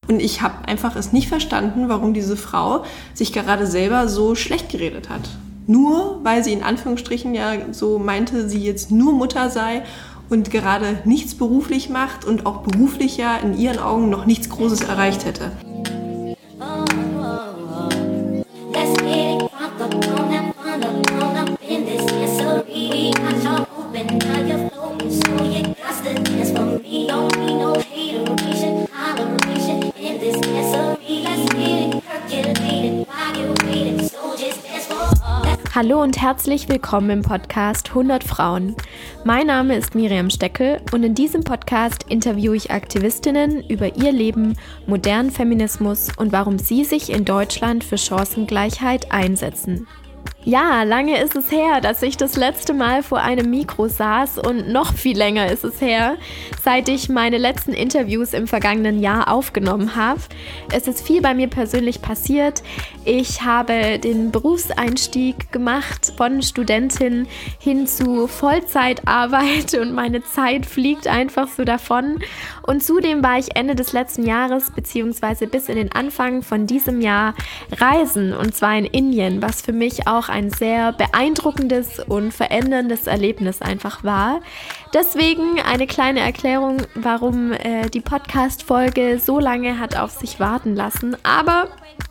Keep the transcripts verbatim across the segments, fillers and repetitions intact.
Und ich habe einfach es nicht verstanden, warum diese Frau sich gerade selber so schlecht geredet hat. Nur weil sie in Anführungsstrichen ja so meinte, sie jetzt nur Mutter sei und gerade nichts beruflich macht und auch beruflich ja in ihren Augen noch nichts Großes erreicht hätte. Hallo und herzlich willkommen im Podcast hundert Frauen. Mein Name ist Miriam Steckel und in diesem Podcast interviewe ich Aktivistinnen über ihr Leben, modernen Feminismus und warum sie sich in Deutschland für Chancengleichheit einsetzen. Ja, lange ist es her, dass ich das letzte Mal vor einem Mikro saß und noch viel länger ist es her, seit ich meine letzten Interviews im vergangenen Jahr aufgenommen habe. Es ist viel bei mir persönlich passiert. Ich habe den Berufseinstieg gemacht von Studentin hin zu Vollzeitarbeit und meine Zeit fliegt einfach so davon. Und zudem war ich Ende des letzten Jahres bzw. bis in den Anfang von diesem Jahr reisen, und zwar in Indien, was für mich auch ein sehr beeindruckendes und veränderndes Erlebnis einfach war. Deswegen eine kleine Erklärung, warum äh, die Podcast-Folge so lange hat auf sich warten lassen. Aber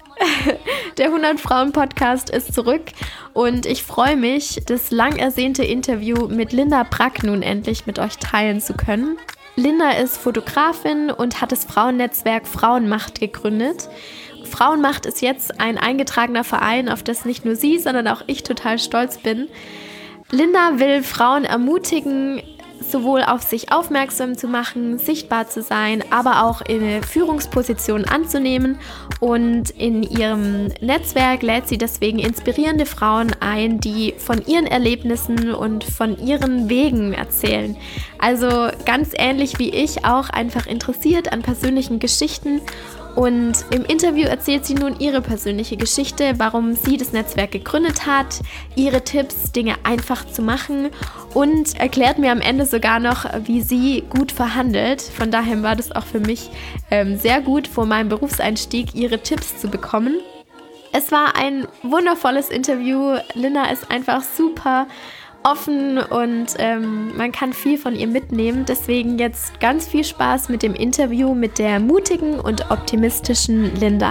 der hundert Frauen Podcast ist zurück und ich freue mich, das lang ersehnte Interview mit Linda Brack nun endlich mit euch teilen zu können. Linda ist Fotografin und hat das Frauennetzwerk Frauenmacht gegründet. Frauenmacht ist jetzt ein eingetragener Verein, auf das nicht nur sie, sondern auch ich total stolz bin. Linda will Frauen ermutigen, sowohl auf sich aufmerksam zu machen, sichtbar zu sein, aber auch in Führungspositionen anzunehmen. Und in ihrem Netzwerk lädt sie deswegen inspirierende Frauen ein, die von ihren Erlebnissen und von ihren Wegen erzählen. Also ganz ähnlich wie ich auch einfach interessiert an persönlichen Geschichten. Und im Interview erzählt sie nun ihre persönliche Geschichte, warum sie das Netzwerk gegründet hat, ihre Tipps, Dinge einfach zu machen und erklärt mir am Ende sogar noch, wie sie gut verhandelt. Von daher war das auch für mich ähm, sehr gut, vor meinem Berufseinstieg ihre Tipps zu bekommen. Es war ein wundervolles Interview. Linda ist einfach super offen und ähm, man kann viel von ihr mitnehmen. Deswegen jetzt ganz viel Spaß mit dem Interview mit der mutigen und optimistischen Linda.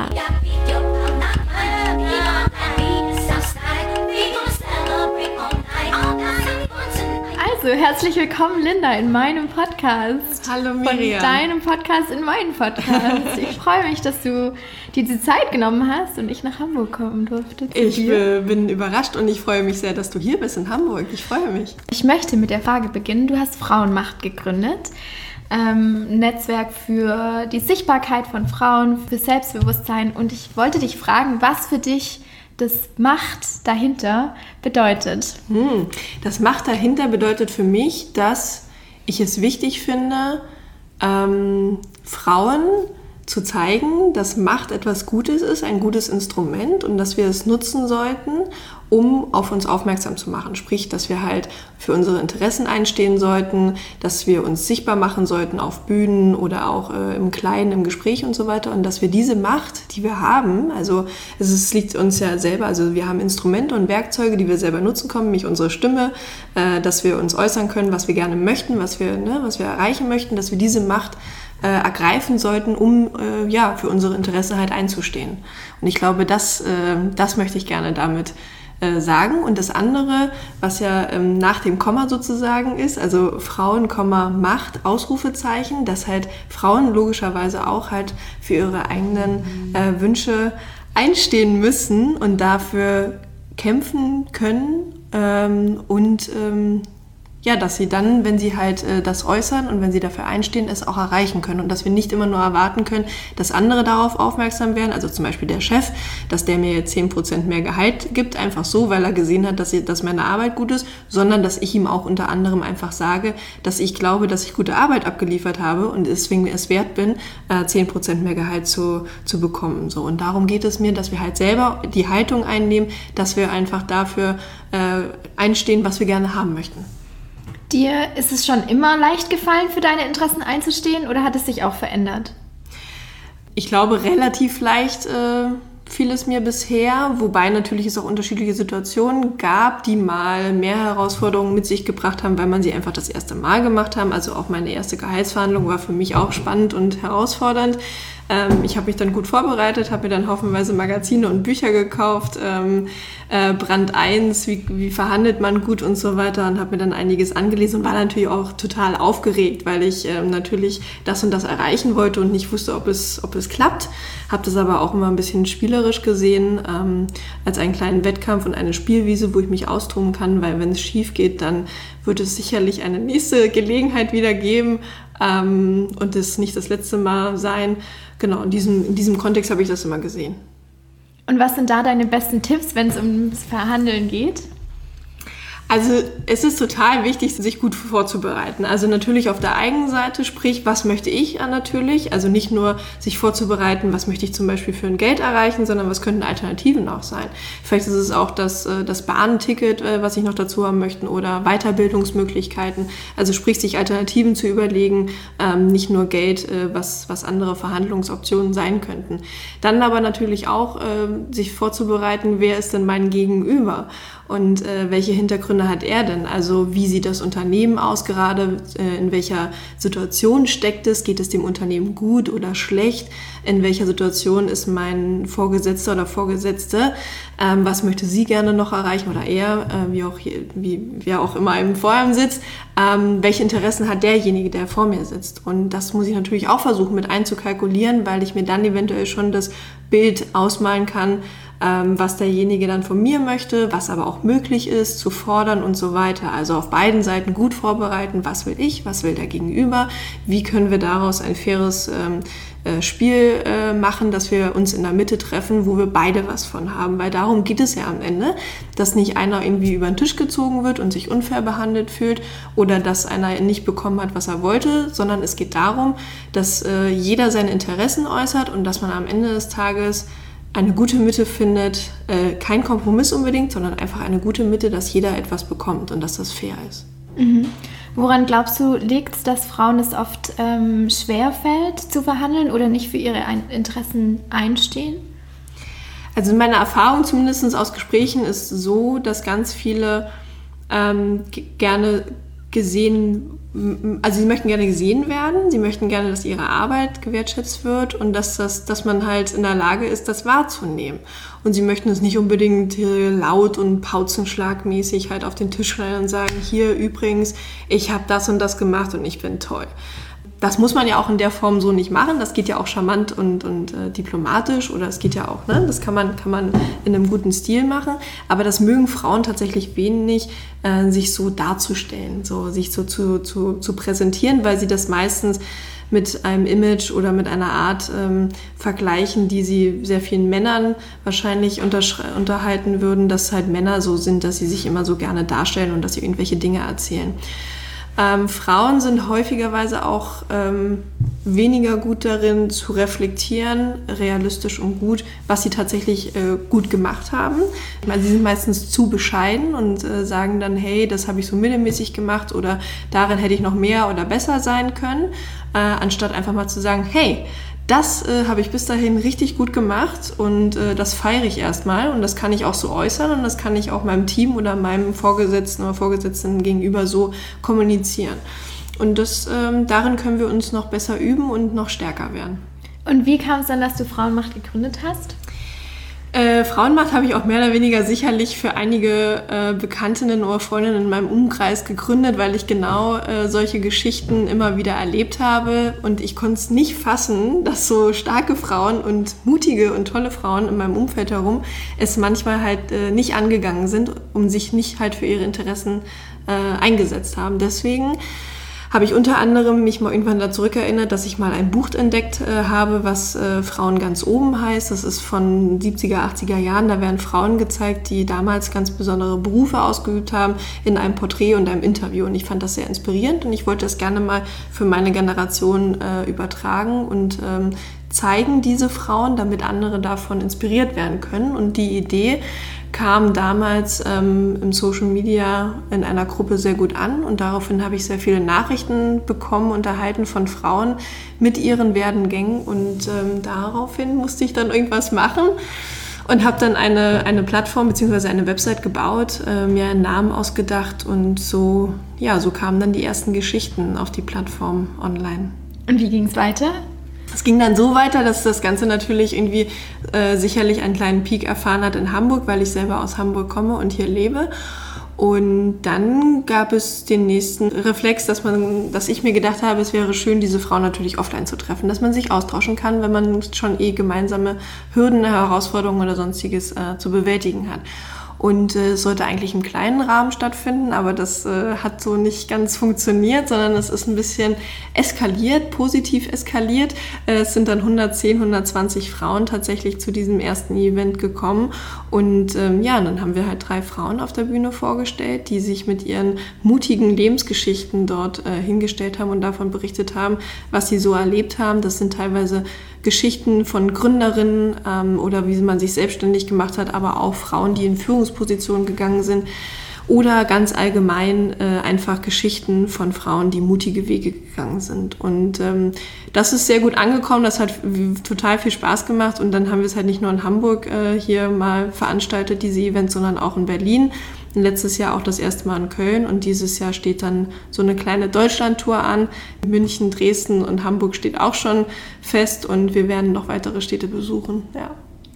Also, herzlich willkommen, Linda, in meinem Podcast. Hallo Miriam. Von deinem Podcast in meinen Podcast. Ich freue mich, dass du dir die Zeit genommen hast und ich nach Hamburg kommen durfte. Ich dir. bin überrascht und ich freue mich sehr, dass du hier bist in Hamburg. Ich freue mich. Ich möchte mit der Frage beginnen. Du hast Frauenmacht gegründet. Ähm, Netzwerk für die Sichtbarkeit von Frauen, für Selbstbewusstsein. Und ich wollte dich fragen, was für dich das Macht dahinter bedeutet. Hm, das Macht dahinter bedeutet für mich, dass ich es wichtig finde, ähm, Frauen zu zeigen, dass Macht etwas Gutes ist, ein gutes Instrument und dass wir es nutzen sollten, um auf uns aufmerksam zu machen. Sprich, dass wir halt für unsere Interessen einstehen sollten, dass wir uns sichtbar machen sollten auf Bühnen oder auch äh, im Kleinen, im Gespräch und so weiter. Und dass wir diese Macht, die wir haben, also es, ist, es liegt uns ja selber, also wir haben Instrumente und Werkzeuge, die wir selber nutzen können, nämlich unsere Stimme, äh, dass wir uns äußern können, was wir gerne möchten, was wir, ne, was wir erreichen möchten, dass wir diese Macht Äh, ergreifen sollten, um äh, ja, für unsere Interessen halt einzustehen. Und ich glaube, das, äh, das möchte ich gerne damit äh, sagen. Und das andere, was ja ähm, nach dem Komma sozusagen ist, also Frauen, Komma, Macht, Ausrufezeichen, dass halt Frauen logischerweise auch halt für ihre eigenen äh, Wünsche einstehen müssen und dafür kämpfen können ähm, und ähm, ja, dass sie dann, wenn sie halt äh, das äußern und wenn sie dafür einstehen, es auch erreichen können und dass wir nicht immer nur erwarten können, dass andere darauf aufmerksam werden, also zum Beispiel der Chef, dass der mir jetzt zehn Prozent mehr Gehalt gibt, einfach so, weil er gesehen hat, dass, ich, dass meine Arbeit gut ist, sondern dass ich ihm auch unter anderem einfach sage, dass ich glaube, dass ich gute Arbeit abgeliefert habe und deswegen es wert bin, äh, zehn Prozent mehr Gehalt zu, zu bekommen. So. Und darum geht es mir, dass wir halt selber die Haltung einnehmen, dass wir einfach dafür äh, einstehen, was wir gerne haben möchten. Dir ist es schon immer leicht gefallen, für deine Interessen einzustehen oder hat es sich auch verändert? ich glaube, relativ leicht äh, fiel es mir bisher, wobei natürlich es auch unterschiedliche Situationen gab, die mal mehr Herausforderungen mit sich gebracht haben, weil man sie einfach das erste Mal gemacht haben. Also auch meine erste Gehaltsverhandlung war für mich auch spannend und herausfordernd. Ähm, ich habe mich dann gut vorbereitet, habe mir dann haufenweise Magazine und Bücher gekauft, ähm, äh, Brand eins, wie, wie verhandelt man gut und so weiter, und habe mir dann einiges angelesen und war natürlich auch total aufgeregt, weil ich ähm, natürlich das und das erreichen wollte und nicht wusste, ob es, ob es klappt. Habe das aber auch immer ein bisschen spielerisch gesehen, ähm, als einen kleinen Wettkampf und eine Spielwiese, wo ich mich austoben kann, weil wenn es schief geht, dann wird es sicherlich eine nächste Gelegenheit wieder geben ähm, und es nicht das letzte Mal sein. Genau, in diesem, in diesem Kontext habe ich das immer gesehen. Und was sind da deine besten Tipps, wenn es ums Verhandeln geht? Also es ist total wichtig, sich gut vorzubereiten. Also natürlich auf der eigenen Seite, sprich, was möchte ich natürlich? Also nicht nur sich vorzubereiten, was möchte ich zum Beispiel für ein Geld erreichen, sondern was könnten Alternativen auch sein. Vielleicht ist es auch das, das Bahnticket, was ich noch dazu haben möchte, oder Weiterbildungsmöglichkeiten. Also sprich, sich Alternativen zu überlegen, nicht nur Geld, was, was andere Verhandlungsoptionen sein könnten. Dann aber natürlich auch sich vorzubereiten, wer ist denn mein Gegenüber? Und äh, welche Hintergründe hat er denn? Also wie sieht das Unternehmen aus gerade? Äh, in welcher Situation steckt es? Geht es dem Unternehmen gut oder schlecht? In welcher Situation ist mein Vorgesetzter oder Vorgesetzte? Ähm, was möchte sie gerne noch erreichen oder er, äh, wie auch hier, wie wer auch immer eben vor ihm sitzt? Ähm, welche Interessen hat derjenige, der vor mir sitzt? Und das muss ich natürlich auch versuchen mit einzukalkulieren, weil ich mir dann eventuell schon das Bild ausmalen kann, ähm, was derjenige dann von mir möchte, was aber auch möglich ist, zu fordern und so weiter. Also auf beiden Seiten gut vorbereiten, was will ich, was will der Gegenüber, wie können wir daraus ein faires ähm, äh, Spiel äh, machen, dass wir uns in der Mitte treffen, wo wir beide was von haben, weil darum geht es ja am Ende, dass nicht einer irgendwie über den Tisch gezogen wird und sich unfair behandelt fühlt oder dass einer nicht bekommen hat, was er wollte, sondern es geht darum, dass äh, jeder seine Interessen äußert und dass man am Ende des Tages eine gute Mitte findet, äh, kein Kompromiss unbedingt, sondern einfach eine gute Mitte, dass jeder etwas bekommt und dass das fair ist. Mhm. Woran glaubst du, liegt es, dass Frauen es oft ähm, schwerfällt zu verhandeln oder nicht für ihre Ein- Interessen einstehen? Also meine Erfahrung zumindest aus Gesprächen ist so, dass ganz viele ähm, g- gerne gesehen, also sie möchten gerne gesehen werden, sie möchten gerne, dass ihre Arbeit gewertschätzt wird und dass, das, dass man halt in der Lage ist, das wahrzunehmen. Und sie möchten es nicht unbedingt laut und pauzenschlagmäßig halt auf den Tisch schreien und sagen, hier übrigens, ich habe das und das gemacht und ich bin toll. Das muss man ja auch in der Form so nicht machen. Das geht ja auch charmant und, und äh, diplomatisch oder es geht ja auch, ne? Das kann man, kann man in einem guten Stil machen. Aber das mögen Frauen tatsächlich wenig, äh, sich so darzustellen, so, sich so zu, zu, zu präsentieren, weil sie das meistens mit einem Image oder mit einer Art ähm, vergleichen, die sie sehr vielen Männern wahrscheinlich untersch- unterhalten würden, dass halt Männer so sind, dass sie sich immer so gerne darstellen und dass sie irgendwelche Dinge erzählen. Ähm, Frauen sind häufigerweise auch ähm, weniger gut darin zu reflektieren, realistisch und gut, was sie tatsächlich äh, gut gemacht haben. Ich meine, sie sind meistens zu bescheiden und äh, sagen dann, hey, das habe ich so mittelmäßig gemacht oder darin hätte ich noch mehr oder besser sein können, äh, anstatt einfach mal zu sagen, hey, das äh, habe ich bis dahin richtig gut gemacht und äh, das feiere ich erstmal und das kann ich auch so äußern und das kann ich auch meinem Team oder meinem Vorgesetzten oder Vorgesetzten gegenüber so kommunizieren. Und das, ähm, darin können wir uns noch besser üben und noch stärker werden. Und wie kam es dann, dass du Frauenmacht gegründet hast? Äh, Frauenmacht habe ich auch mehr oder weniger sicherlich für einige äh, Bekanntinnen oder Freundinnen in meinem Umkreis gegründet, weil ich genau äh, solche Geschichten immer wieder erlebt habe und ich konnte es nicht fassen, dass so starke Frauen und mutige und tolle Frauen in meinem Umfeld herum es manchmal halt äh, nicht angegangen sind, um sich nicht halt für ihre Interessen äh, eingesetzt haben. Deswegen habe ich unter anderem mich mal irgendwann da zurückerinnert, dass ich mal ein Buch entdeckt äh, habe, was äh, Frauen ganz oben heißt. Das ist von siebziger, achtziger Jahren. Da werden Frauen gezeigt, die damals ganz besondere Berufe ausgeübt haben, in einem Porträt und einem Interview. Und ich fand das sehr inspirierend und ich wollte das gerne mal für meine Generation äh, übertragen und ähm, zeigen diese Frauen, damit andere davon inspiriert werden können. Und die Idee kam damals ähm, im Social Media in einer Gruppe sehr gut an und daraufhin habe ich sehr viele Nachrichten bekommen und erhalten von Frauen mit ihren Werdengängen und ähm, daraufhin musste ich dann irgendwas machen und habe dann eine, eine Plattform bzw. eine Website gebaut, äh, mir einen Namen ausgedacht und so, ja, so kamen dann die ersten Geschichten auf die Plattform online. Und wie ging es weiter? Es ging dann so weiter, dass das Ganze natürlich irgendwie äh, sicherlich einen kleinen Peak erfahren hat in Hamburg, weil ich selber aus Hamburg komme und hier lebe. Und dann gab es den nächsten Reflex, dass man, dass ich mir gedacht habe, es wäre schön, diese Frau natürlich offline zu treffen, dass man sich austauschen kann, wenn man schon eh gemeinsame Hürden, Herausforderungen oder sonstiges äh, zu bewältigen hat. Und äh, es sollte eigentlich im kleinen Rahmen stattfinden, aber das äh, hat so nicht ganz funktioniert, sondern es ist ein bisschen eskaliert, positiv eskaliert. Äh, es sind dann hundertzehn, hundertzwanzig Frauen tatsächlich zu diesem ersten Event gekommen. Und ähm, ja, dann haben wir halt drei Frauen auf der Bühne vorgestellt, die sich mit ihren mutigen Lebensgeschichten dort äh, hingestellt haben und davon berichtet haben, was sie so erlebt haben. Das sind teilweise Geschichten von Gründerinnen ähm, oder wie man sich selbstständig gemacht hat, aber auch Frauen, die in Führungspositionen gegangen sind oder ganz allgemein äh, einfach Geschichten von Frauen, die mutige Wege gegangen sind. Und ähm, das ist sehr gut angekommen, das hat total viel Spaß gemacht und dann haben wir es halt nicht nur in Hamburg äh, hier mal veranstaltet, diese Events, sondern auch in Berlin. Letztes Jahr auch das erste Mal in Köln und dieses Jahr steht dann so eine kleine Deutschlandtour an. München, Dresden und Hamburg steht auch schon fest und wir werden noch weitere Städte besuchen. Ja.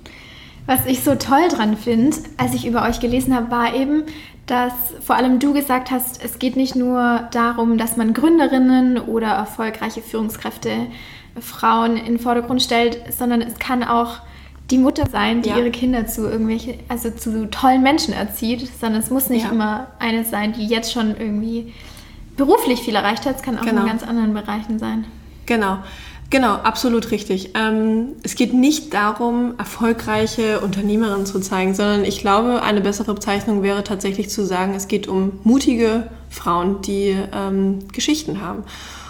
Was ich so toll dran finde, als ich über euch gelesen habe, war eben, dass vor allem du gesagt hast, es geht nicht nur darum, dass man Gründerinnen oder erfolgreiche Führungskräfte, Frauen in den Vordergrund stellt, sondern es kann auch die Mutter sein, die ja. ihre Kinder zu irgendwelche, also zu tollen Menschen erzieht, sondern es muss nicht ja. immer eine sein, die jetzt schon irgendwie beruflich viel erreicht hat. Es kann auch genau. in ganz anderen Bereichen sein. Genau. Genau, absolut richtig. Ähm, es geht nicht darum, erfolgreiche Unternehmerinnen zu zeigen, sondern ich glaube, eine bessere Bezeichnung wäre tatsächlich zu sagen, es geht um mutige Frauen, die ähm, Geschichten haben.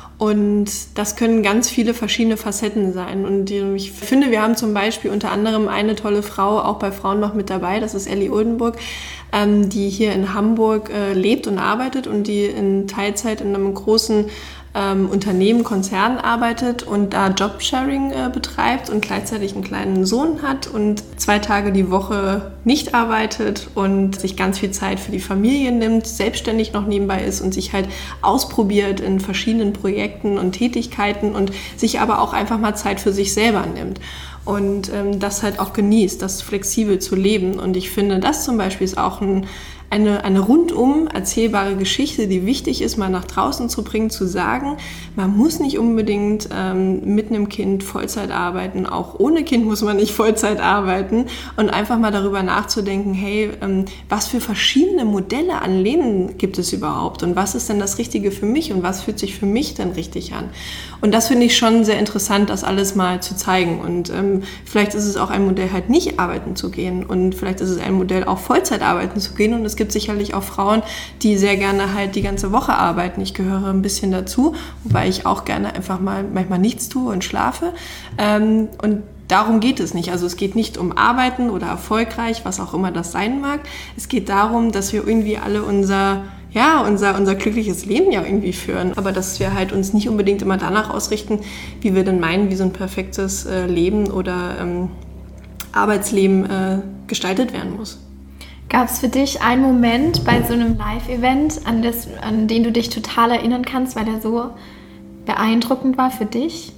Und das können ganz viele verschiedene Facetten sein. Und ich finde, wir haben zum Beispiel unter anderem eine tolle Frau auch bei Frauen noch mit dabei, das ist Ellie Oldenburg, ähm, die hier in Hamburg äh, lebt und arbeitet und die in Teilzeit in einem großen ähm, Unternehmen, Konzern arbeitet und da Jobsharing äh, betreibt und gleichzeitig einen kleinen Sohn hat und zwei Tage die Woche nicht arbeitet und sich ganz viel Zeit für die Familie nimmt, selbstständig noch nebenbei ist und sich halt ausprobiert in verschiedenen Projekten und Tätigkeiten und sich aber auch einfach mal Zeit für sich selber nimmt. Und ähm, das halt auch genießt, das flexibel zu leben. Und ich finde, das zum Beispiel ist auch ein, eine, eine rundum erzählbare Geschichte, die wichtig ist, mal nach draußen zu bringen, zu sagen, man muss nicht unbedingt ähm, mit einem Kind Vollzeit arbeiten, auch ohne Kind muss man nicht Vollzeit arbeiten und einfach mal darüber nachzudenken, hey, ähm, was für verschiedene Modelle an Leben gibt es überhaupt und was ist denn das Richtige für mich und was fühlt sich für mich denn richtig an? Und das finde ich schon sehr interessant, das alles mal zu zeigen und ähm, vielleicht ist es auch ein Modell, halt nicht arbeiten zu gehen und vielleicht ist es ein Modell, auch Vollzeit arbeiten zu gehen und es gibt sicherlich auch Frauen, die sehr gerne halt die ganze Woche arbeiten. Ich gehöre ein bisschen dazu, wobei ich auch gerne einfach mal manchmal nichts tue und schlafe. Ähm, und darum geht es nicht. Also es geht nicht um Arbeiten oder erfolgreich, was auch immer das sein mag. Es geht darum, dass wir irgendwie alle unser ja, unser, unser glückliches Leben ja irgendwie führen. Aber dass wir halt uns nicht unbedingt immer danach ausrichten, wie wir denn meinen, wie so ein perfektes äh, Leben oder ähm, Arbeitsleben äh, gestaltet werden muss. Gab es für dich einen Moment bei so einem Live-Event, an, das, an den du dich total erinnern kannst, weil er so beeindruckend war für dich?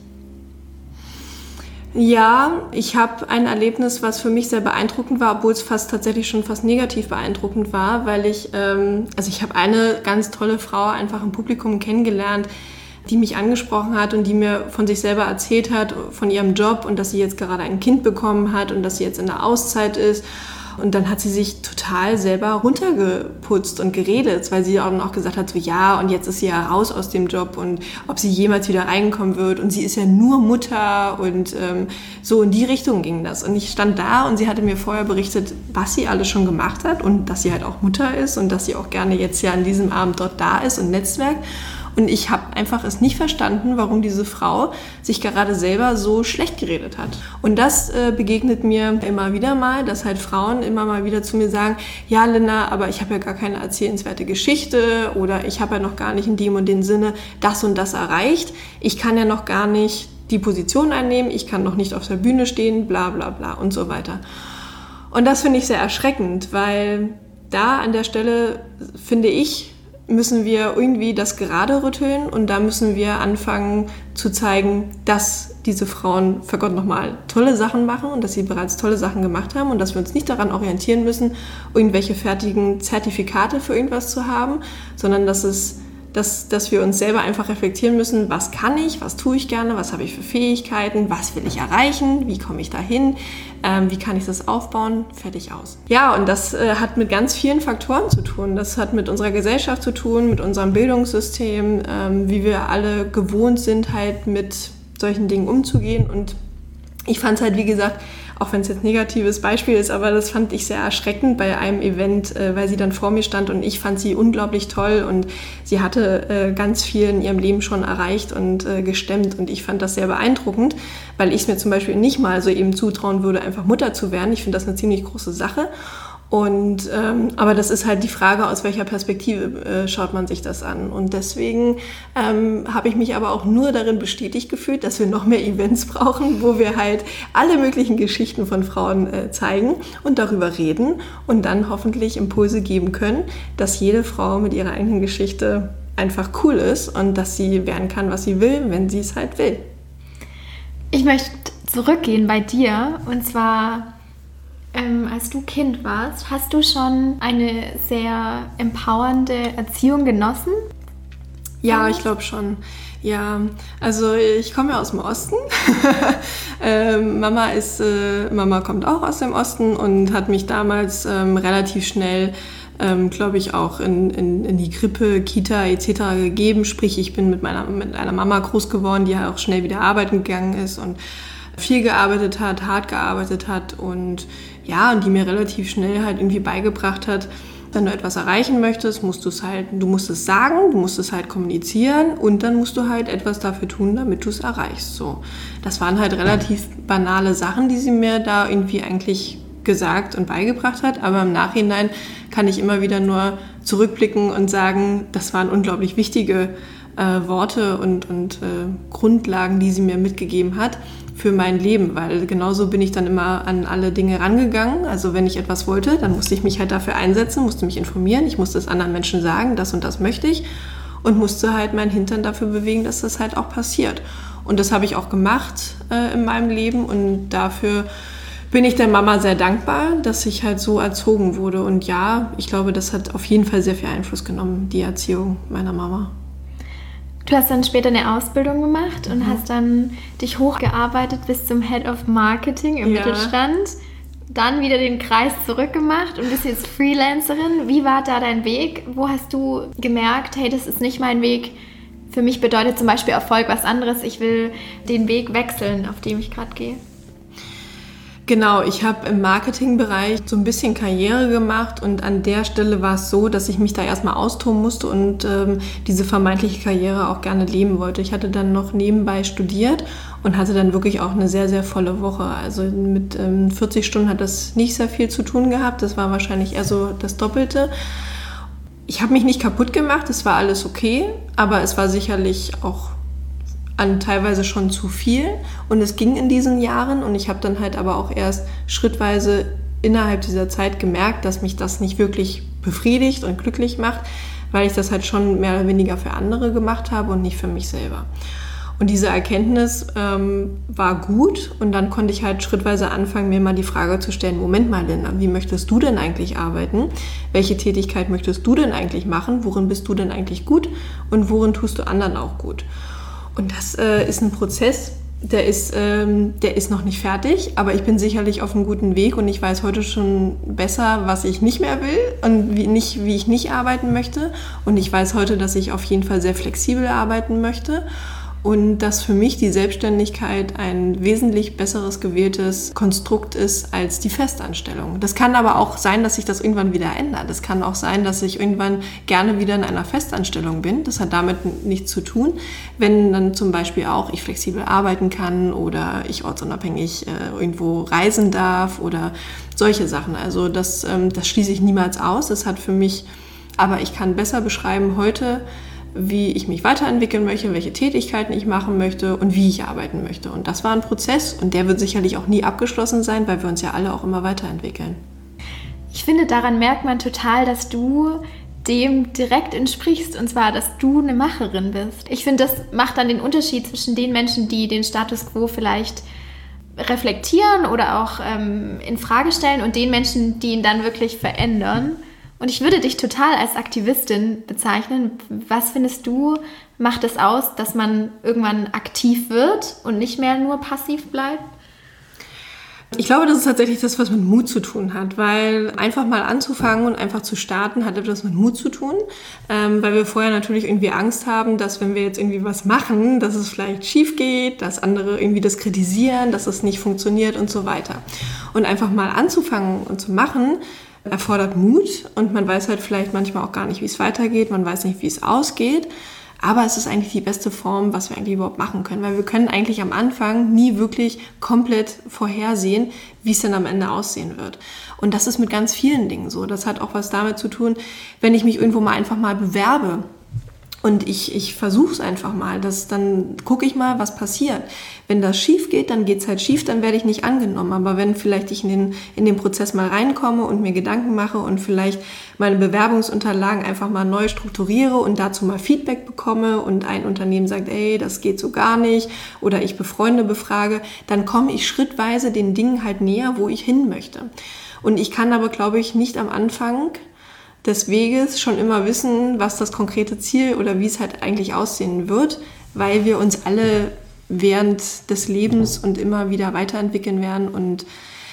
Ja, ich habe ein Erlebnis, was für mich sehr beeindruckend war, obwohl es fast tatsächlich schon fast negativ beeindruckend war, weil ich, ähm, also ich habe eine ganz tolle Frau einfach im Publikum kennengelernt, die mich angesprochen hat und die mir von sich selber erzählt hat, von ihrem Job und dass sie jetzt gerade ein Kind bekommen hat und dass sie jetzt in der Auszeit ist. Und dann hat sie sich total selber runtergeputzt und geredet, weil sie auch noch gesagt hat, so ja, und jetzt ist sie ja raus aus dem Job und ob sie jemals wieder reinkommen wird und sie ist ja nur Mutter und ähm, so in die Richtung ging das. Und ich stand da und sie hatte mir vorher berichtet, was sie alles schon gemacht hat und dass sie halt auch Mutter ist und dass sie auch gerne jetzt ja an diesem Abend dort da ist und Netzwerk. Und ich habe einfach es nicht verstanden, warum diese Frau sich gerade selber so schlecht geredet hat. Und das äh, begegnet mir immer wieder mal, dass halt Frauen immer mal wieder zu mir sagen, ja Linda, aber ich habe ja gar keine erzählenswerte Geschichte oder ich habe ja noch gar nicht in dem und dem Sinne das und das erreicht. Ich kann ja noch gar nicht die Position einnehmen, ich kann noch nicht auf der Bühne stehen, bla bla bla und so weiter. Und das finde ich sehr erschreckend, weil da an der Stelle, finde ich, müssen wir irgendwie das gerade rütteln und da müssen wir anfangen zu zeigen, dass diese Frauen für Gott nochmal tolle Sachen machen und dass sie bereits tolle Sachen gemacht haben und dass wir uns nicht daran orientieren müssen, irgendwelche fertigen Zertifikate für irgendwas zu haben, sondern dass es Dass, dass wir uns selber einfach reflektieren müssen, was kann ich, was tue ich gerne, was habe ich für Fähigkeiten, was will ich erreichen, wie komme ich dahin, ähm, wie kann ich das aufbauen, fertig aus. Ja, und das äh, hat mit ganz vielen Faktoren zu tun. Das hat mit unserer Gesellschaft zu tun, mit unserem Bildungssystem, ähm, wie wir alle gewohnt sind, halt mit solchen Dingen umzugehen. Und ich fand es halt, wie gesagt, auch wenn es jetzt ein negatives Beispiel ist, aber das fand ich sehr erschreckend bei einem Event, äh, weil sie dann vor mir stand und ich fand sie unglaublich toll und sie hatte äh, ganz viel in ihrem Leben schon erreicht und äh, gestemmt und ich fand das sehr beeindruckend, weil ich es mir zum Beispiel nicht mal so eben zutrauen würde, einfach Mutter zu werden. Ich finde das eine ziemlich große Sache. Und, ähm, aber das ist halt die Frage, aus welcher Perspektive äh, schaut man sich das an. Und deswegen ähm, habe ich mich aber auch nur darin bestätigt gefühlt, dass wir noch mehr Events brauchen, wo wir halt alle möglichen Geschichten von Frauen äh, zeigen und darüber reden und dann hoffentlich Impulse geben können, dass jede Frau mit ihrer eigenen Geschichte einfach cool ist und dass sie werden kann, was sie will, wenn sie es halt will. Ich möchte zurückgehen bei dir und zwar... Ähm, als du Kind warst, hast du schon eine sehr empowernde Erziehung genossen? Ja, ich glaube schon. Ja, also ich komme ja aus dem Osten. ähm, Mama ist, äh, Mama kommt auch aus dem Osten und hat mich damals ähm, relativ schnell, ähm, glaube ich, auch in, in, in die Krippe, Kita et cetera gegeben. Sprich, ich bin mit meiner mit einer Mama groß geworden, die auch schnell wieder arbeiten gegangen ist und viel gearbeitet hat, hart gearbeitet hat und ja, und die mir relativ schnell halt irgendwie beigebracht hat, wenn du etwas erreichen möchtest, musst du es halt, du musst es sagen, du musst es halt kommunizieren und dann musst du halt etwas dafür tun, damit du es erreichst. So, das waren halt relativ banale Sachen, die sie mir da irgendwie eigentlich gesagt und beigebracht hat, aber im Nachhinein kann ich immer wieder nur zurückblicken und sagen, das waren unglaublich wichtige äh, Worte und, und äh, Grundlagen, die sie mir mitgegeben hat für mein Leben, weil genauso bin ich dann immer an alle Dinge rangegangen. Also wenn ich etwas wollte, dann musste ich mich halt dafür einsetzen, musste mich informieren, ich musste es anderen Menschen sagen, das und das möchte ich und musste halt meinen Hintern dafür bewegen, dass das halt auch passiert. Und das habe ich auch gemacht äh, in meinem Leben und dafür bin ich der Mama sehr dankbar, dass ich halt so erzogen wurde. Und ja, ich glaube, das hat auf jeden Fall sehr viel Einfluss genommen, die Erziehung meiner Mama. Du hast dann später eine Ausbildung gemacht und mhm. hast dann dich hochgearbeitet bis zum Head of Marketing im ja. Mittelstand. Dann wieder den Kreis zurückgemacht und bist jetzt Freelancerin. Wie war da dein Weg? Wo hast du gemerkt, hey, das ist nicht mein Weg? Für mich bedeutet zum Beispiel Erfolg was anderes. Ich will den Weg wechseln, auf dem ich gerade gehe. Genau, ich habe im Marketingbereich so ein bisschen Karriere gemacht und an der Stelle war es so, dass ich mich da erstmal austoben musste und ähm, diese vermeintliche Karriere auch gerne leben wollte. Ich hatte dann noch nebenbei studiert und hatte dann wirklich auch eine sehr, sehr volle Woche. Also mit ähm, vierzig Stunden hat das nicht sehr viel zu tun gehabt, das war wahrscheinlich eher so das Doppelte. Ich habe mich nicht kaputt gemacht, es war alles okay, aber es war sicherlich auch an teilweise schon zu viel und es ging in diesen Jahren und ich habe dann halt aber auch erst schrittweise innerhalb dieser Zeit gemerkt, dass mich das nicht wirklich befriedigt und glücklich macht, weil ich das halt schon mehr oder weniger für andere gemacht habe und nicht für mich selber. Und diese Erkenntnis ähm, war gut und dann konnte ich halt schrittweise anfangen, mir mal die Frage zu stellen, Moment mal, Linda, wie möchtest du denn eigentlich arbeiten? Welche Tätigkeit möchtest du denn eigentlich machen? Worin bist du denn eigentlich gut? Und worin tust du anderen auch gut? Und das äh, ist ein Prozess, der ist, ähm, der ist noch nicht fertig, aber ich bin sicherlich auf einem guten Weg und ich weiß heute schon besser, was ich nicht mehr will und wie, nicht, wie ich nicht arbeiten möchte. Und ich weiß heute, dass ich auf jeden Fall sehr flexibel arbeiten möchte. und dass für mich die Selbstständigkeit ein wesentlich besseres gewähltes Konstrukt ist als die Festanstellung. Das kann aber auch sein, dass sich das irgendwann wieder ändert. Es kann auch sein, dass ich irgendwann gerne wieder in einer Festanstellung bin. Das hat damit nichts zu tun. Wenn dann zum Beispiel auch ich flexibel arbeiten kann oder ich ortsunabhängig äh, irgendwo reisen darf oder solche Sachen. Also das, ähm, das schließe ich niemals aus. Das hat für mich, aber ich kann besser beschreiben heute, wie ich mich weiterentwickeln möchte, welche Tätigkeiten ich machen möchte und wie ich arbeiten möchte. Und das war ein Prozess und der wird sicherlich auch nie abgeschlossen sein, weil wir uns ja alle auch immer weiterentwickeln. Ich finde, daran merkt man total, dass du dem direkt entsprichst, und zwar, dass du eine Macherin bist. Ich finde, das macht dann den Unterschied zwischen den Menschen, die den Status quo vielleicht reflektieren oder auch ähm, in Frage stellen und den Menschen, die ihn dann wirklich verändern. Und ich würde dich total als Aktivistin bezeichnen. Was findest du, macht es aus, dass man irgendwann aktiv wird und nicht mehr nur passiv bleibt? Ich glaube, das ist tatsächlich das, was mit Mut zu tun hat, weil einfach mal anzufangen und einfach zu starten, hat etwas mit Mut zu tun, ähm, weil wir vorher natürlich irgendwie Angst haben, dass wenn wir jetzt irgendwie was machen, dass es vielleicht schief geht, dass andere irgendwie das kritisieren, dass es nicht funktioniert und so weiter. Und einfach mal anzufangen und zu machen, erfordert Mut und man weiß halt vielleicht manchmal auch gar nicht, wie es weitergeht, man weiß nicht, wie es ausgeht, aber es ist eigentlich die beste Form, was wir eigentlich überhaupt machen können, weil wir können eigentlich am Anfang nie wirklich komplett vorhersehen, wie es denn am Ende aussehen wird. Und das ist mit ganz vielen Dingen so. Das hat auch was damit zu tun, wenn ich mich irgendwo mal einfach mal bewerbe. Und ich, ich versuche es einfach mal, das, dann gucke ich mal, was passiert. Wenn das schief geht, dann geht es halt schief, dann werde ich nicht angenommen. Aber wenn vielleicht ich in den, in den Prozess mal reinkomme und mir Gedanken mache und vielleicht meine Bewerbungsunterlagen einfach mal neu strukturiere und dazu mal Feedback bekomme und ein Unternehmen sagt, ey, das geht so gar nicht, oder ich Freunde befrage, dann komme ich schrittweise den Dingen halt näher, wo ich hin möchte. Und ich kann aber, glaube ich, nicht am Anfang des Weges schon immer wissen, was das konkrete Ziel oder wie es halt eigentlich aussehen wird, weil wir uns alle während des Lebens und immer wieder weiterentwickeln werden. Und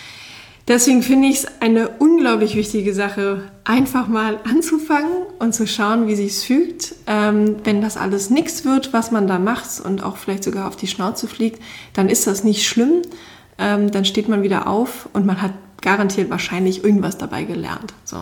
deswegen finde ich es eine unglaublich wichtige Sache, einfach mal anzufangen und zu schauen, wie sich's fügt. Ähm, wenn das alles nichts wird, was man da macht und auch vielleicht sogar auf die Schnauze fliegt, dann ist das nicht schlimm. Ähm, dann steht man wieder auf und man hat garantiert wahrscheinlich irgendwas dabei gelernt. So.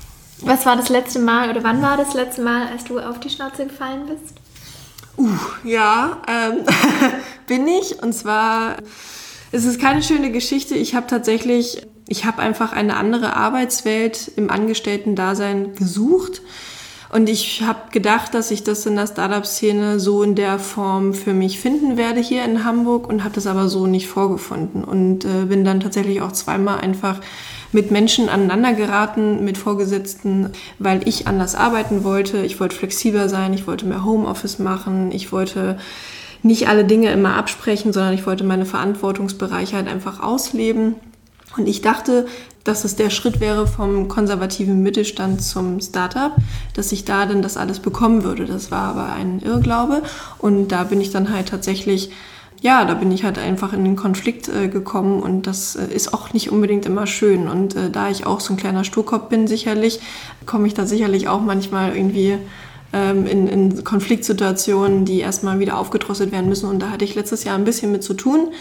Was war das letzte Mal oder wann war das letzte Mal, als du auf die Schnauze gefallen bist? Uh, ja, ähm, bin ich. Und zwar, es ist keine schöne Geschichte. Ich habe tatsächlich, ich habe einfach eine andere Arbeitswelt im Angestellten-Dasein gesucht. Und ich habe gedacht, dass ich das in der Startup-Szene so in der Form für mich finden werde hier in Hamburg und habe das aber so nicht vorgefunden. Und äh, bin dann tatsächlich auch zweimal einfach mit Menschen aneinander geraten, mit Vorgesetzten, weil ich anders arbeiten wollte. Ich wollte flexibler sein, ich wollte mehr Homeoffice machen, ich wollte nicht alle Dinge immer absprechen, sondern ich wollte meine Verantwortungsbereiche halt einfach ausleben. Und ich dachte, dass es der Schritt wäre vom konservativen Mittelstand zum Startup, dass ich da dann das alles bekommen würde. Das war aber ein Irrglaube und da bin ich dann halt tatsächlich, ja, da bin ich halt einfach in den Konflikt äh, gekommen und das äh, ist auch nicht unbedingt immer schön. Und äh, da ich auch so ein kleiner Sturkopf bin sicherlich, komme ich da sicherlich auch manchmal irgendwie ähm, in, in Konfliktsituationen, die erstmal wieder aufgedrosselt werden müssen. Und da hatte ich letztes Jahr ein bisschen mit zu tun.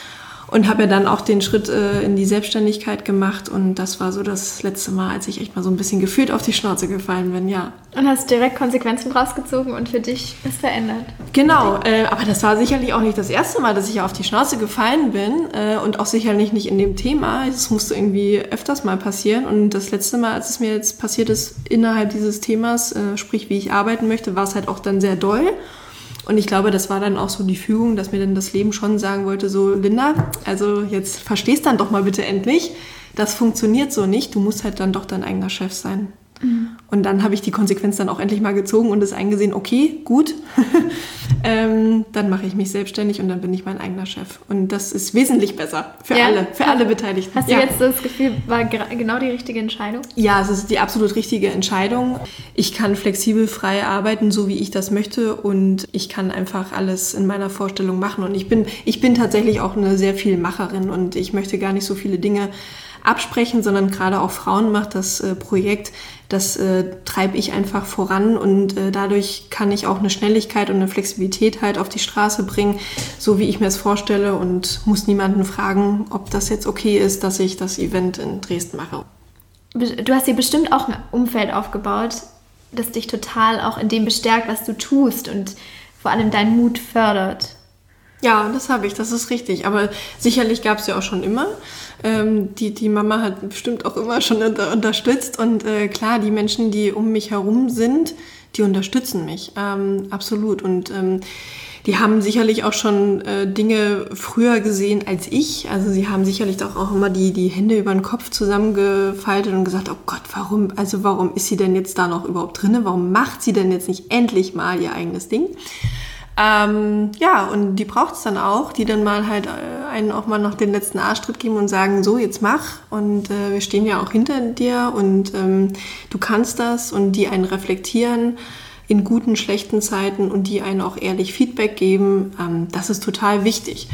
Und habe ja dann auch den Schritt äh, in die Selbstständigkeit gemacht und das war so das letzte Mal, als ich echt mal so ein bisschen gefühlt auf die Schnauze gefallen bin, ja. Und hast direkt Konsequenzen rausgezogen und für dich es verändert. Genau, äh, aber das war sicherlich auch nicht das erste Mal, dass ich auf die Schnauze gefallen bin äh, und auch sicherlich nicht in dem Thema. Das musste irgendwie öfters mal passieren und das letzte Mal, als es mir jetzt passiert ist, innerhalb dieses Themas, äh, sprich wie ich arbeiten möchte, war es halt auch dann sehr doll. Und ich glaube, das war dann auch so die Fügung, dass mir dann das Leben schon sagen wollte, so Linda, also jetzt verstehst dann doch mal bitte endlich, das funktioniert so nicht, du musst halt dann doch dein eigener Chef sein. Mhm. Und dann habe ich die Konsequenz dann auch endlich mal gezogen und es eingesehen, okay, gut, ähm, dann mache ich mich selbstständig und dann bin ich mein eigener Chef. Und das ist wesentlich besser für ja. alle, für alle Beteiligten. Hast ja. du jetzt das Gefühl, war genau die richtige Entscheidung? Ja, es ist die absolut richtige Entscheidung. Ich kann flexibel frei arbeiten, so wie ich das möchte und ich kann einfach alles in meiner Vorstellung machen. Und ich bin, ich bin tatsächlich auch eine sehr viel Macherin und ich möchte gar nicht so viele Dinge absprechen, sondern gerade auch Frauen macht das äh, Projekt, das äh, treibe ich einfach voran und äh, dadurch kann ich auch eine Schnelligkeit und eine Flexibilität halt auf die Straße bringen, so wie ich mir es vorstelle und muss niemanden fragen, ob das jetzt okay ist, dass ich das Event in Dresden mache. Du hast dir bestimmt auch ein Umfeld aufgebaut, das dich total auch in dem bestärkt, was du tust und vor allem deinen Mut fördert. Ja, das habe ich, das ist richtig. Aber sicherlich gab es ja auch schon immer. Ähm, die, die Mama hat bestimmt auch immer schon unter, unterstützt. Und äh, klar, die Menschen, die um mich herum sind, die unterstützen mich. Ähm, absolut. Und ähm, die haben sicherlich auch schon äh, Dinge früher gesehen als ich. Also sie haben sicherlich auch, auch immer die, die Hände über den Kopf zusammengefaltet und gesagt, oh Gott, warum, also warum ist sie denn jetzt da noch überhaupt drin? Warum macht sie denn jetzt nicht endlich mal ihr eigenes Ding? Ähm, ja, und die braucht es dann auch, die dann mal halt äh, einen auch mal noch den letzten Arschtritt geben und sagen, so, jetzt mach und äh, wir stehen ja auch hinter dir und ähm, du kannst das und die einen reflektieren in guten, schlechten Zeiten und die einen auch ehrlich Feedback geben, ähm, das ist total wichtig.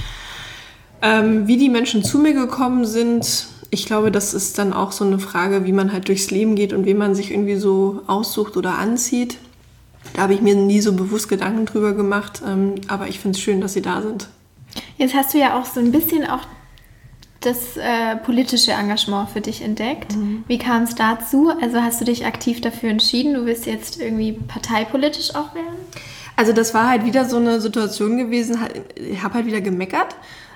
Ähm, wie die Menschen zu mir gekommen sind, ich glaube, das ist dann auch so eine Frage, wie man halt durchs Leben geht und wie man sich irgendwie so aussucht oder anzieht. Da habe ich mir nie so bewusst Gedanken drüber gemacht, ähm, aber ich finde es schön, dass sie da sind. Jetzt hast du ja auch so ein bisschen auch das äh, politische Engagement für dich entdeckt. Mhm. Wie kam es dazu? Also hast du dich aktiv dafür entschieden, du willst jetzt irgendwie parteipolitisch auch werden? Also das war halt wieder so eine Situation gewesen, ich habe halt wieder gemeckert.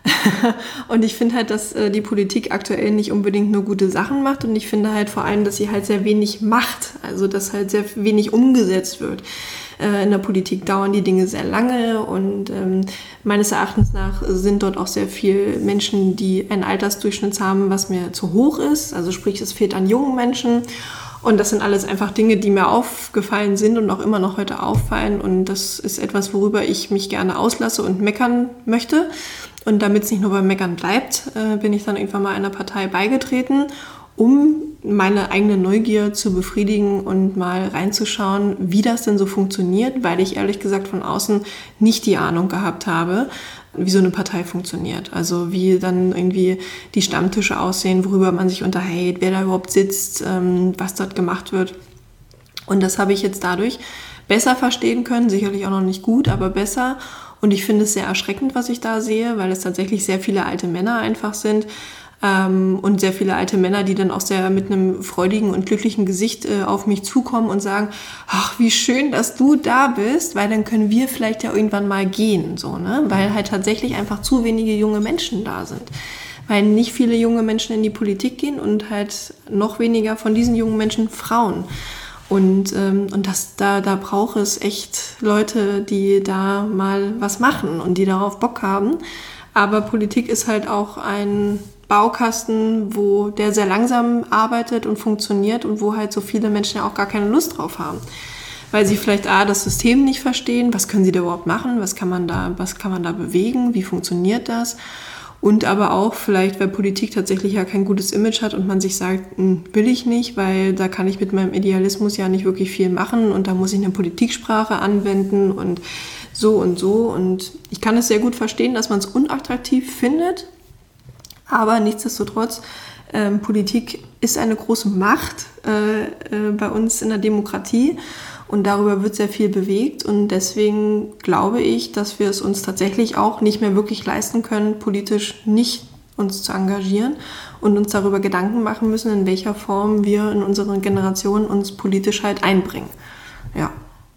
Und ich finde halt, dass äh, die Politik aktuell nicht unbedingt nur gute Sachen macht und ich finde halt vor allem, dass sie halt sehr wenig macht, also dass halt sehr wenig umgesetzt wird. Äh, in der Politik dauern die Dinge sehr lange und ähm, meines Erachtens nach sind dort auch sehr viele Menschen, die einen Altersdurchschnitt haben, was mir zu hoch ist, also sprich, es fehlt an jungen Menschen. Und das sind alles einfach Dinge, die mir aufgefallen sind und auch immer noch heute auffallen. Und das ist etwas, worüber ich mich gerne auslasse und meckern möchte. Und damit es nicht nur beim Meckern bleibt, äh, bin ich dann irgendwann mal einer Partei beigetreten, um meine eigene Neugier zu befriedigen und mal reinzuschauen, wie das denn so funktioniert, weil ich ehrlich gesagt von außen nicht die Ahnung gehabt habe, wie so eine Partei funktioniert. Also wie dann irgendwie die Stammtische aussehen, worüber man sich unterhält, wer da überhaupt sitzt, ähm, was dort gemacht wird. Und das habe ich jetzt dadurch besser verstehen können, sicherlich auch noch nicht gut, aber besser. Und ich finde es sehr erschreckend, was ich da sehe, weil es tatsächlich sehr viele alte Männer einfach sind. Ähm, und sehr viele alte Männer, die dann auch sehr mit einem freudigen und glücklichen Gesicht äh, auf mich zukommen und sagen, ach, wie schön, dass du da bist, weil dann können wir vielleicht ja irgendwann mal gehen, so, ne? Weil halt tatsächlich einfach zu wenige junge Menschen da sind. Weil nicht viele junge Menschen in die Politik gehen und halt noch weniger von diesen jungen Menschen Frauen. Und, ähm, und das, da, da braucht es echt Leute, die da mal was machen und die darauf Bock haben. Aber Politik ist halt auch ein Baukasten, wo der sehr langsam arbeitet und funktioniert und wo halt so viele Menschen ja auch gar keine Lust drauf haben. Weil sie vielleicht A, das System nicht verstehen, was können sie da überhaupt machen, was kann man da, was kann man da bewegen, wie funktioniert das? Und aber auch vielleicht, weil Politik tatsächlich ja kein gutes Image hat und man sich sagt, will ich nicht, weil da kann ich mit meinem Idealismus ja nicht wirklich viel machen und da muss ich eine Politiksprache anwenden und so und so. Und ich kann es sehr gut verstehen, dass man es unattraktiv findet, aber nichtsdestotrotz, ähm, Politik ist eine große Macht äh, äh, bei uns in der Demokratie und darüber wird sehr viel bewegt und deswegen glaube ich, dass wir es uns tatsächlich auch nicht mehr wirklich leisten können, politisch nicht uns zu engagieren und uns darüber Gedanken machen müssen, in welcher Form wir in unserer Generation uns politisch halt einbringen. Ja.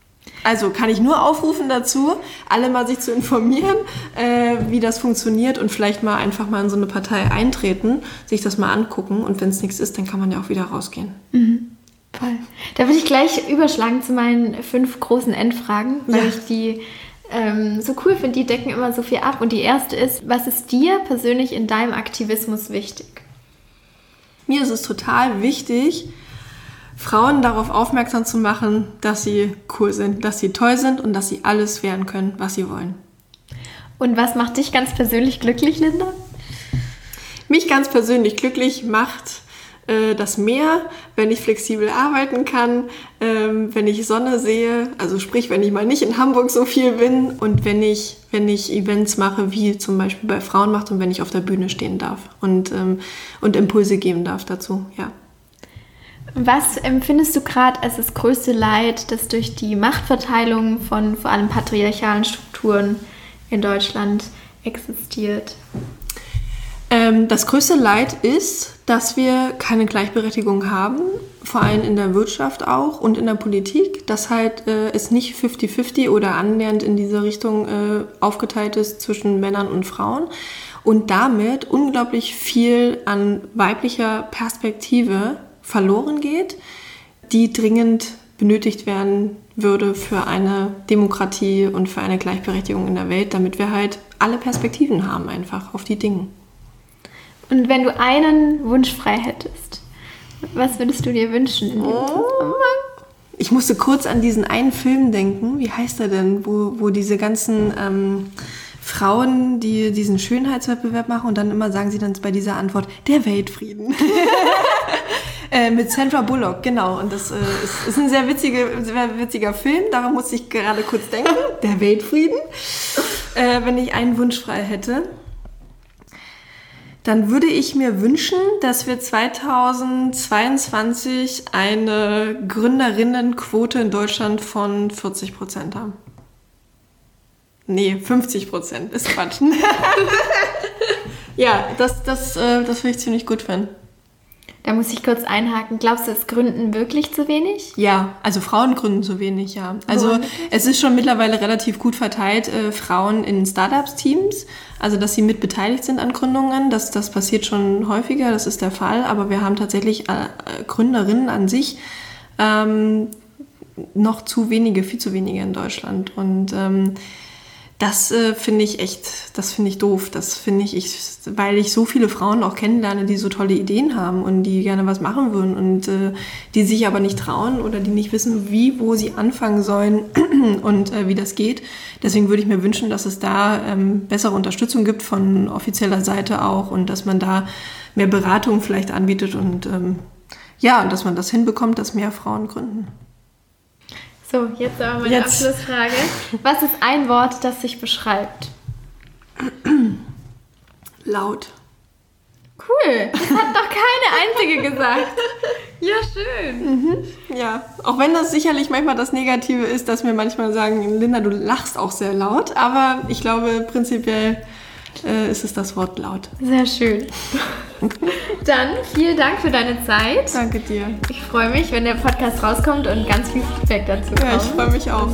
Also kann ich nur aufrufen dazu, alle mal sich zu informieren, äh, wie das funktioniert und vielleicht mal einfach mal in so eine Partei eintreten, sich das mal angucken und wenn es nichts ist, dann kann man ja auch wieder rausgehen. Mhm. Voll. Da würde ich gleich überschlagen zu meinen fünf großen Endfragen, weil ja. ich die ähm, so cool finde, die decken immer so viel ab. Und die erste ist, was ist dir persönlich in deinem Aktivismus wichtig? Mir ist es total wichtig, Frauen darauf aufmerksam zu machen, dass sie cool sind, dass sie toll sind und dass sie alles werden können, was sie wollen. Und was macht dich ganz persönlich glücklich, Linda? Mich ganz persönlich glücklich macht äh, das Meer, wenn ich flexibel arbeiten kann, ähm, wenn ich Sonne sehe, also sprich, wenn ich mal nicht in Hamburg so viel bin und wenn ich, wenn ich Events mache, wie zum Beispiel bei Frauenmacht und wenn ich auf der Bühne stehen darf und, ähm, und Impulse geben darf dazu, ja. Was empfindest du gerade als das größte Leid, das durch die Machtverteilung von vor allem patriarchalen Strukturen in Deutschland existiert? Ähm, das größte Leid ist, dass wir keine Gleichberechtigung haben, vor allem in der Wirtschaft auch und in der Politik, dass halt äh, es nicht fünfzig fünfzig oder annähernd in diese Richtung äh, aufgeteilt ist zwischen Männern und Frauen und damit unglaublich viel an weiblicher Perspektive verloren geht, die dringend benötigt werden würde für eine Demokratie und für eine Gleichberechtigung in der Welt, damit wir halt alle Perspektiven haben einfach auf die Dinge. Und wenn du einen Wunsch frei hättest, was würdest du dir wünschen? Oh. Ich musste kurz an diesen einen Film denken, wie heißt er denn, wo, wo diese ganzen ähm, Frauen, die diesen Schönheitswettbewerb machen und dann immer sagen sie dann bei dieser Antwort, der Weltfrieden. Äh, mit Sandra Bullock, genau. Und das äh, ist, ist ein sehr, witzige, sehr witziger Film. Daran musste ich gerade kurz denken. Der Weltfrieden. Äh, wenn ich einen Wunsch frei hätte, dann würde ich mir wünschen, dass wir zweitausendzweiundzwanzig eine Gründerinnenquote in Deutschland von vierzig Prozent haben. Nee, fünfzig Prozent ist Quatsch. Ja, das, das, äh, das würde ich ziemlich gut finden. Da muss ich kurz einhaken. Glaubst du, es gründen wirklich zu wenig? Ja, also Frauen gründen zu wenig, ja. Also Woran es ist schon mittlerweile relativ gut verteilt, äh, Frauen in Startups-Teams, also dass sie mit beteiligt sind an Gründungen. Das, das passiert schon häufiger, das ist der Fall. Aber wir haben tatsächlich äh, Gründerinnen an sich ähm, noch zu wenige, viel zu wenige in Deutschland. Und ähm, das äh, finde ich echt, das finde ich doof. Das finde ich, ich, weil ich so viele Frauen auch kennenlerne, die so tolle Ideen haben und die gerne was machen würden und äh, die sich aber nicht trauen oder die nicht wissen, wie, wo sie anfangen sollen und äh, wie das geht. Deswegen würde ich mir wünschen, dass es da ähm, bessere Unterstützung gibt von offizieller Seite auch und dass man da mehr Beratung vielleicht anbietet und ähm, ja, und dass man das hinbekommt, dass mehr Frauen gründen. So, jetzt aber meine jetzt. Abschlussfrage. Was ist ein Wort, das sich beschreibt? Laut. Cool. Das hat doch keine einzige gesagt. Ja, schön. Mhm. Ja, auch wenn das sicherlich manchmal das Negative ist, dass wir manchmal sagen, Linda, du lachst auch sehr laut, aber ich glaube, prinzipiell äh, ist es das Wort laut. Sehr schön. Dann vielen Dank für deine Zeit. Danke dir. Ich freue mich, wenn der Podcast rauskommt und ganz viel Feedback dazu kommt. Ja, ich freue mich auch.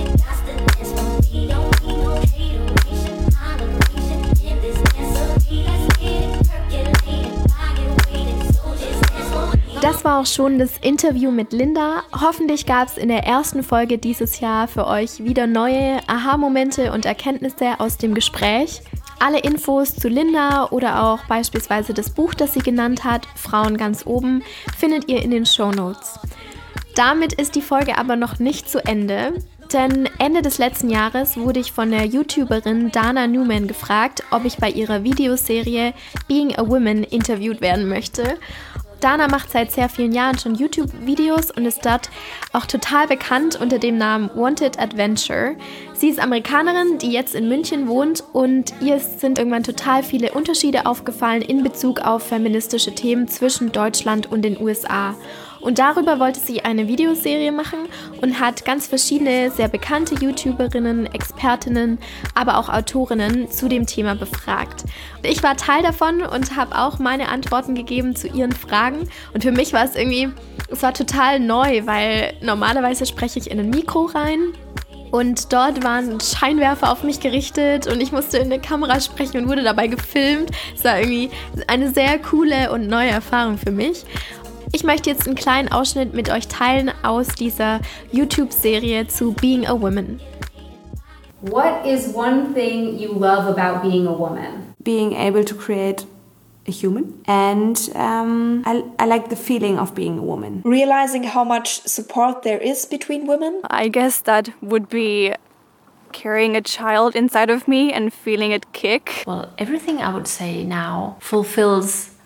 Das war auch schon das Interview mit Linda. Hoffentlich gab es in der ersten Folge dieses Jahr für euch wieder neue Aha-Momente und Erkenntnisse aus dem Gespräch. Alle Infos zu Linda oder auch beispielsweise das Buch, das sie genannt hat, Frauen ganz oben, findet ihr in den Shownotes. Damit ist die Folge aber noch nicht zu Ende, denn Ende des letzten Jahres wurde ich von der YouTuberin Dana Newman gefragt, ob ich bei ihrer Videoserie Being a Woman interviewt werden möchte. Dana macht seit sehr vielen Jahren schon YouTube-Videos und ist dort auch total bekannt unter dem Namen Wanted Adventure. Sie ist Amerikanerin, die jetzt in München wohnt und ihr sind irgendwann total viele Unterschiede aufgefallen in Bezug auf feministische Themen zwischen Deutschland und den U S A. Und darüber wollte sie eine Videoserie machen und hat ganz verschiedene, sehr bekannte YouTuberinnen, Expertinnen, aber auch Autorinnen zu dem Thema befragt. Ich war Teil davon und habe auch meine Antworten gegeben zu ihren Fragen. Und für mich war es irgendwie, es war total neu, weil normalerweise spreche ich in ein Mikro rein. Und dort waren Scheinwerfer auf mich gerichtet und ich musste in eine Kamera sprechen und wurde dabei gefilmt. Es war irgendwie eine sehr coole und neue Erfahrung für mich. Ich möchte jetzt einen kleinen Ausschnitt mit euch teilen aus dieser YouTube-Serie zu Being a Woman. What is one thing you love about being a woman? Being able to create a human, and um, I, I like the feeling of being a woman. Realizing how much support there is between women. I guess that would be carrying a child inside of me and feeling it kick. Well, everything I would say now fulfills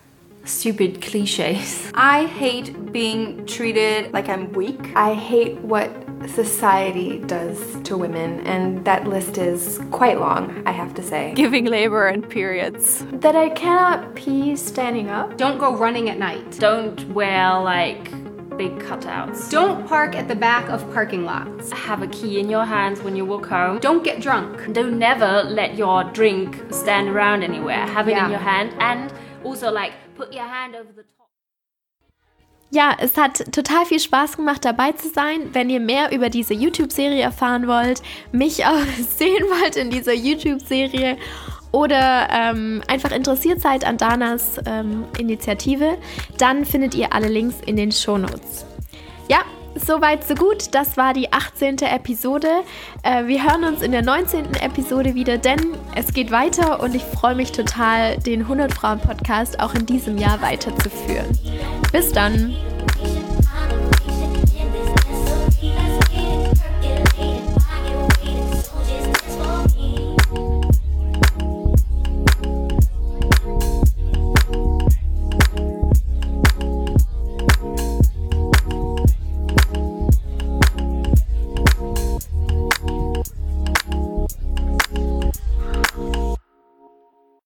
stupid cliches. I hate being treated like I'm weak. I hate what society does to women, and that list is quite long, I have to say. Giving labor and periods. That I cannot pee standing up. Don't go running at night. Don't wear like big cutouts. Don't park at the back of parking lots. Have a key in your hands when you walk home. Don't get drunk. Don't never let your drink stand around anywhere. Have it Yeah. in your hand, and also like put your hand over the top. Ja, es hat total viel Spaß gemacht, dabei zu sein. Wenn ihr mehr über diese YouTube-Serie erfahren wollt, mich auch sehen wollt in dieser YouTube-Serie oder ähm, einfach interessiert seid an Danas ähm, Initiative, dann findet ihr alle Links in den Shownotes. Ja, soweit, so gut. Das war die achtzehnte Episode. Äh, wir hören uns in der neunzehnten Episode wieder, denn es geht weiter und ich freue mich total, den hundert Frauen Podcast auch in diesem Jahr weiterzuführen. Bis dann!